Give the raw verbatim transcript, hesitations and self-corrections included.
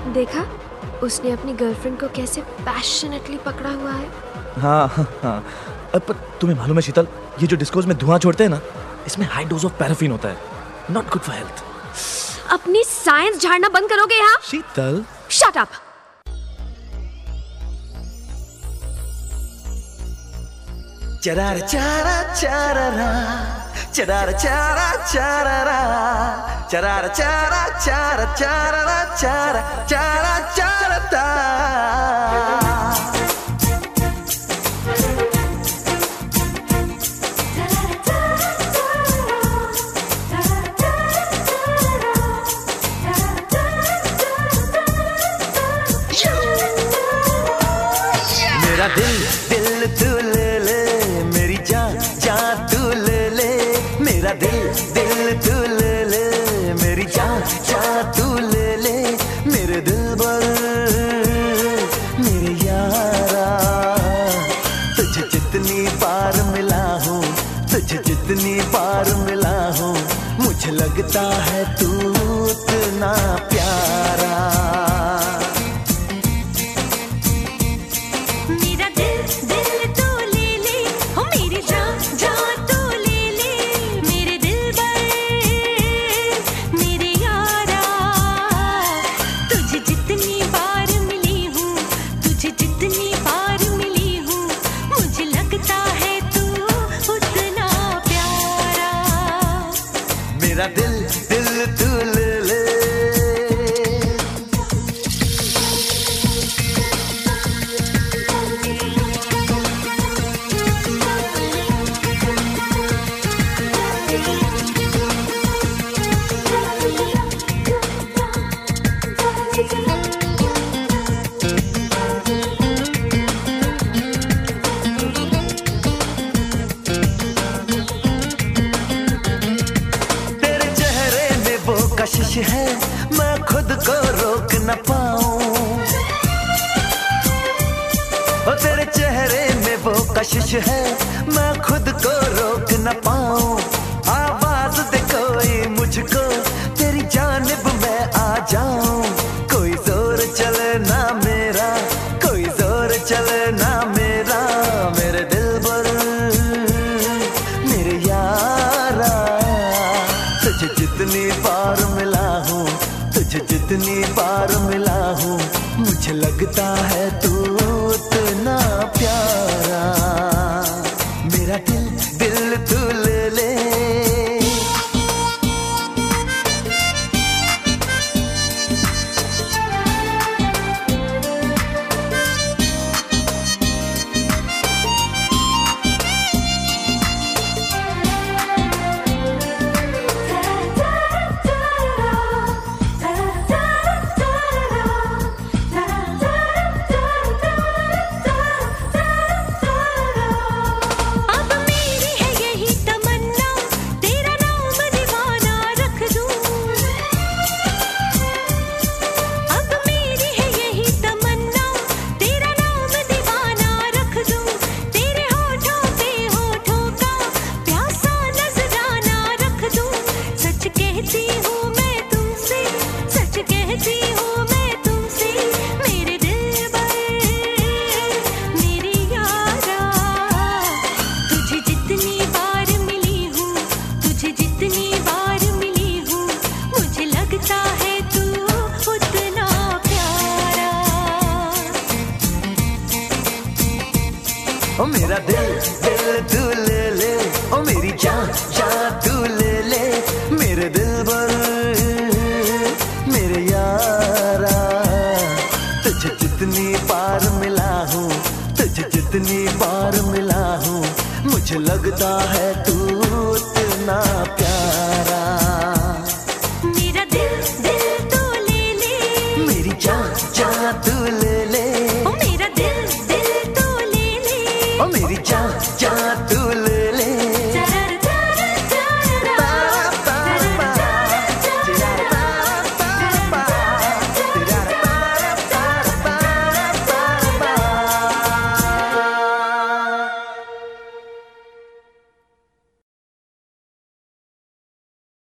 देखा उसने अपनी गर्लफ्रेंड को कैसे पैशनेटली पकड़ा हुआ है। हाँ हाँ हाँ। पर तुम्हें मालूम है शीतल, ये जो डिस्कोज में धुआं छोड़ते हैं ना, इसमें हाई डोज ऑफ पैराफिन होता है, नॉट गुड फॉर हेल्थ। अपनी साइंस झाड़ना बंद करोगे यहाँ? शीतल शट अप। चरार चारा चारारा चरार चारा चारारा चरार चारा चारा चारारा चारा चारा चारता। मेरा दिल दिल तू ले ले, मेरी जान जान तू ले ले, मेरा दिल दिल तू ले ले, मेरी जान जान तू ले ले, मेरे दिल पर मेरे यारा। तुझे जितनी बार मिला हूँ, तुझे जितनी बार मिला हूँ, मुझे लगता है तू उतना प्यारा। मेरा दिल दिल तू ले ले। कशिश है मैं खुद को रोक न पाऊं, ओ तेरे चेहरे में वो कशिश है मैं खुद को रोक न पाऊं। आवाज दे कोई मुझको तेरी जानिब मैं आ जाऊं, कोई जोर चले ना मेरा, कोई जोर चले ना मेरा, मेरे दिल पर मेरे यारा। तुझे जितनी बार मिला हूँ, तुझे जितनी बार मिला हूँ, मुझे लगता है तू उतना प्यारा। मेरा दिल दिल तू ले ले। ओ मेरा दिल दिल तू ले ले, ओ मेरी जान जान तू ले ले, मेरे दिल पर मेरे यारा। तुझे जितनी बार मिला हूँ, तुझे जितनी बार मिला हूँ, मुझे लगता है तू